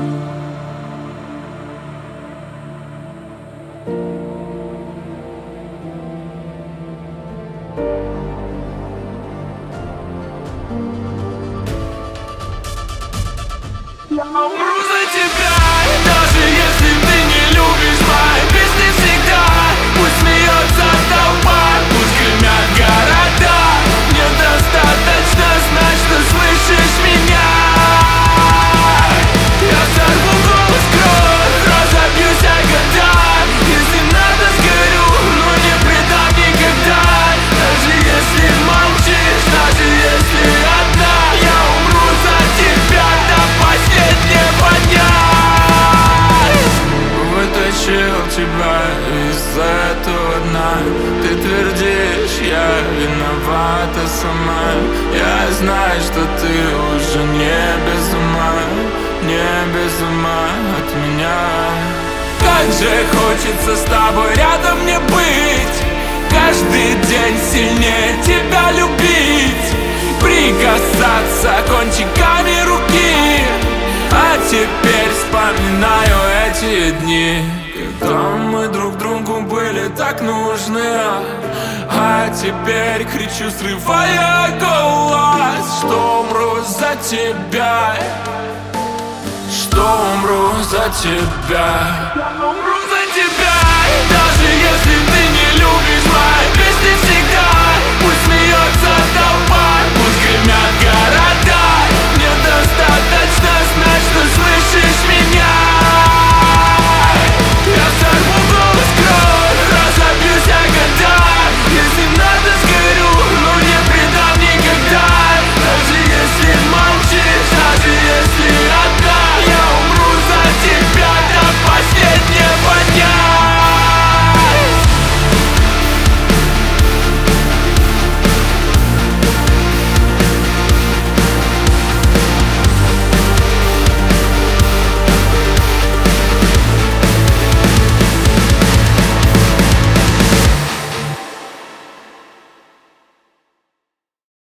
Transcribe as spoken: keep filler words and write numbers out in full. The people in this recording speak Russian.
Я умру за тебя, даже если ты не любишь мои песни всегда. Пусть смеется толпа, пусть гремят города. Мне достаточно знать, что слышишь меня. Я сорву голос, кровь, разобьюсь о года. Если надо, сгорю, но не предам никогда. Даже если молчишь, даже если одна, я умру за тебя до последнего дня. Вытащил тебя из этого дна. Ты твердишь, я виновата сама. Я знаю, что ты уже не без ума, не без ума от меня. Как же хочется с тобой рядом мне быть, каждый день сильнее тебя любить, прикасаться кончиками руки. А теперь вспоминаю эти дни, когда мы друг другу были так нужны. А теперь кричу, срывая голос, что умру за тебя, что умру за тебя.